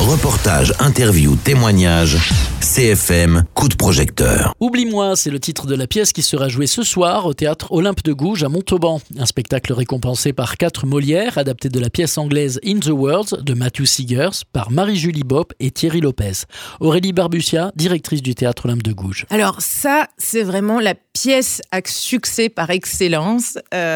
Reportages, interviews, témoignages. CFM, coup de projecteur. Oublie-moi, c'est le titre de la pièce qui sera jouée ce soir au théâtre Olympe de Gouges à Montauban. Un spectacle récompensé par 4 Molières, adapté de la pièce anglaise In the World de Matthew Seegers par Marie-Julie Bopp et Thierry Lopez. Aurélie Barbutia, directrice du théâtre Olympe de Gouges. Alors ça, c'est vraiment la pièce à succès par excellence.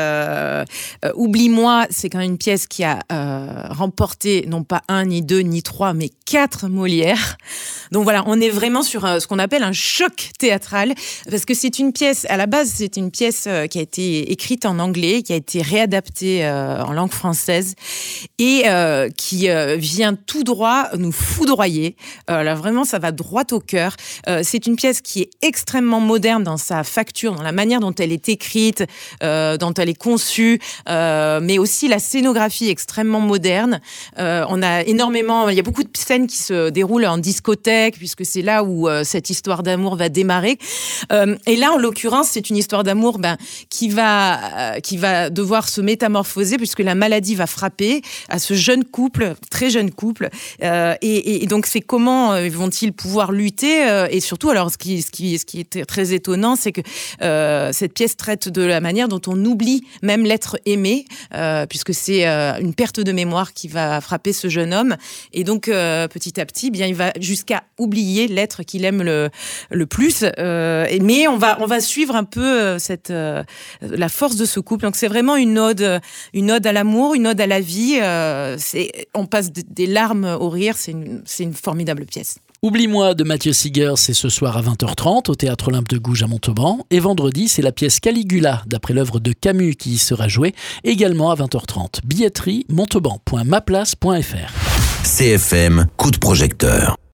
Oublie-moi, c'est quand même une pièce qui a remporté non pas 1, ni 2, ni 3, mais 4 Molières. Donc voilà, on est vraiment sur ce qu'on appelle un choc théâtral, parce que c'est une pièce, à la base, c'est une pièce qui a été écrite en anglais, qui a été réadaptée en langue française, et qui vient tout droit nous foudroyer. Là, vraiment, ça va droit au cœur. C'est une pièce qui est extrêmement moderne dans sa facture, dans la manière dont elle est écrite, dont elle est conçue, mais aussi la scénographie extrêmement moderne. On a énormément, il y a beaucoup de scènes qui se déroulent en discothèque, puisque c'est là où cette histoire d'amour va démarrer. Et là, en l'occurrence, c'est une histoire d'amour qui va devoir se métamorphoser, puisque la maladie va frapper à ce jeune couple, très jeune couple. Et donc, c'est comment vont-ils pouvoir lutter, et surtout, alors, ce qui est très étonnant, c'est que cette pièce traite de la manière dont on oublie même l'être aimé, puisque c'est une perte de mémoire qui va frapper ce jeune homme. Et donc, petit à petit, il va jusqu'à oublier l'être qu'il aime le plus. Mais on va suivre un peu la force de ce couple. Donc, c'est vraiment une ode à l'amour, une ode à la vie. On passe des larmes au rire. C'est une formidable pièce. Oublie-moi de Matthew Seegers, c'est ce soir à 20h30 au théâtre Olympe de Gouges à Montauban. Et vendredi, c'est la pièce Caligula, d'après l'œuvre de Camus, qui y sera jouée, également à 20h30. Billetterie montauban.maplace.fr. CFM, coup de projecteur.